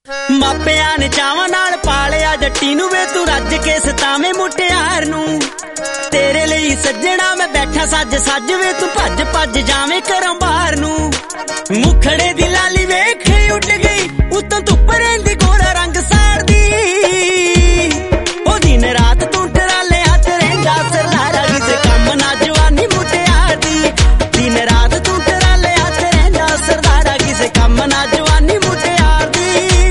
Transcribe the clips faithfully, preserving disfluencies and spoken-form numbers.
ਮਾਪਿਆਂ ਨੇ ਚਾਵਾਂ ਨਾਲ ਪਾਲਿਆ ਜੱਟੀ ਨੂੰ ਵੇ ਤੂੰ ਰੱਜ ਕੇ ਸਤਾਵੇਂ ਮੁਟਿਆਰ ਨੂੰ। ਤੇਰੇ ਲਈ ਸੱਜਣਾ ਮੈਂ ਬੈਠਾ ਸੱਜ ਸੱਜ ਵੇ ਤੂੰ ਭੱਜ ਭੱਜ ਜਾਵੇਂ ਘਰੋਂ ਬਾਹਰ ਨੂੰ। ਮੁਖੜੇ ਦੀ ਲਾਲੀ ਵੇਖ ਉੱਡ ਗਈ ਉਤੋਂ ਧੁੱਪ ਰਹਿੰਦੀ ਗੋਰਾ ਰੰਗ ਸਾੜਦੀ। ਉਹ ਦਿਨ ਰਾਤ ਤੂੰ ਟਰਾਲਿਆਂ ਚ ਰਹਿੰਦਾ ਸਰਦਾਰਾ ਕਿਸੇ ਕੰਮ ਨਾ ਜਵਾਨੀ ਮੁਟਿਆਰ ਦੀ। ਦਿਨ ਰਾਤ ਤੂੰ ਟਰਾਲਿਆਂ ਚ ਰਹਿੰਦਾ ਸਰਦਾਰਾ ਕਿਸੇ ਕੰਮ ਨਾ ਜਵਾਨੀ ਮੁਟਿਆਰ ਦੀ।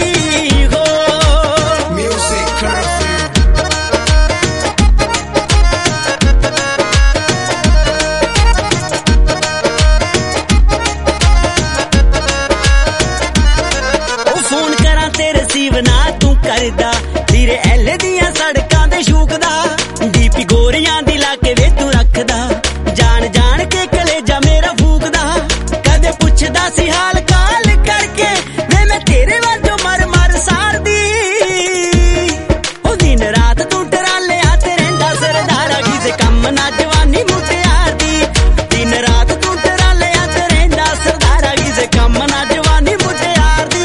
ਫੋਨ ਕਰਾਂ ਤੇ ਰਸੀਵ ਨਾ ਤੂੰ ਕਰਦਾ ਧੀਰੇ ਐਲੇ ਦੀਆਂ ਸੜਕਾਂ ਤੇ ਸ਼ੂਕਦਾ। ਡੀਪੀ ਗੋਰੀਆਂ ਦੀ ਲਾ ਕੇ ਵੇ ਤੂੰ ਰੱਖਦਾ ਜਾਣ ਜਾਣ ਕੇ ਕਲੇਜਾ ਮੇਰਾ ਫੂਕਦਾ। ਕਦੇ ਪੁੱਛਦਾ ਸੀ ਹਾਲ ਕਾਲ ਕਰਕੇ ਵੇ ਮੈਂ ਤੇਰੇ ਵੱਲ ਜੋ ਮਰ ਮਰ ਸਾਰਦੀ। ਉਹ ਦਿਨ ਰਾਤ ਤੂੰ ਟਰਾਲਿਆਂ ਤੇ ਰਹਿੰਦਾ ਸਰਦਾਰਾ ਕਿਸੇ ਕੰਮ ਨਾ ਜਵਾਨੀ ਮੁਟਿਆਰ ਦੀ। ਦਿਨ ਰਾਤ ਤੂੰ ਟਰਾਲਿਆਂ ਤੇ ਰਹਿੰਦਾ ਸਰਦਾਰਾ ਕਿਸੇ ਕੰਮ ਨਾ ਜਵਾਨੀ ਮੁਟਿਆਰ ਦੀ।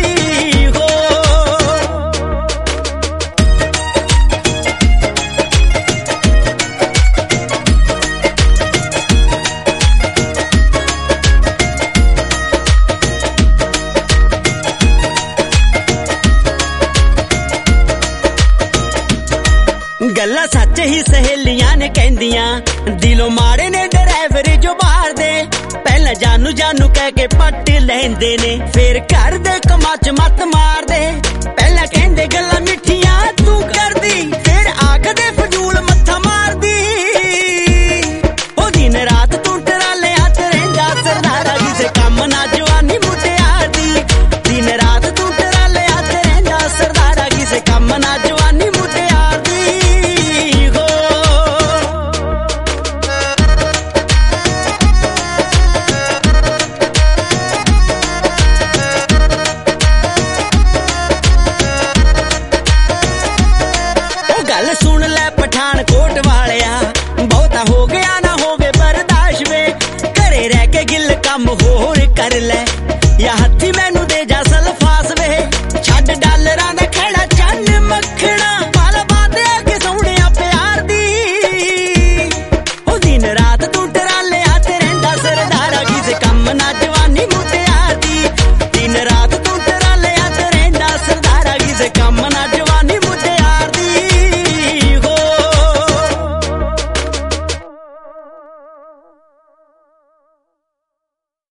ਗੱਲਾਂ ਸੱਚ ਹੀ ਸਹੇਲੀਆਂ ਨੇ ਕਹਿੰਦੀਆਂ ਦਿਲੋਂ ਮਾੜੇ ਨੇ ਡਰਾਈਵਰ ਜੋ ਬਾਹਰ ਦੇ। ਪਹਿਲਾਂ ਜਾਨੂ ਜਾਨੂ ਕਹਿ ਕੇ ਪੱਟ ਲੈਂਦੇ ਨੇ ਫੇਰ ਘਰ ਦੇ ਕੰਮਾਂ ਚ ਮੱਤ ਮਾਰਦੇ। ਪਹਿਲਾਂ ਕਹਿੰਦੇ ਗੱਲਾਂ ਮਿੱਠੀਆਂ ਤੂੰ ਕਰਦੀ ਫੇਰ ਆਖਦੇ ਫਜ਼ੂਲ ਮੱਥਾ ਮਾਰਦੀ। ਉਹ ਦਿਨ ਰਾਤ ਤੂੰ ਟਰਾਲਿਆਂ ਚ ਰਹਿੰਦਾ ਸਰਦਾਰਾ ਕਿਸੇ ਕੰਮ ਨਾ ਜਵਾਨੀ ਮੁਟਿਆਰ ਦੀ। ਦਿਨ ਰਾਤ ਤੂੰ ਟਰਾਲਿਆਂ ਚ ਰਹਿੰਦਾ ਸਰਦਾਰਾ ਕਿਸੇ ਕੰਮ ਨਾ ਜਵਾਨੀ ਮੁਟਿਆਰ ਦੀ। ਗੱਲ ਸੁਣ ਲੈ ਪਠਾਨਕੋਟ ਵਾਲਿਆ ਬਹੁਤਾ ਹੋ ਗਿਆ ਨਾ ਹੋਵੇ ਬਰਦਾਸ਼ਤ ਵੇ। ਘਰੇ ਰਹਿ ਕੇ ਗਿੱਲ ਕੰਮ ਹੋਰ ਕਰ ਲੈ ਜਾਂ ਹੱਥੀ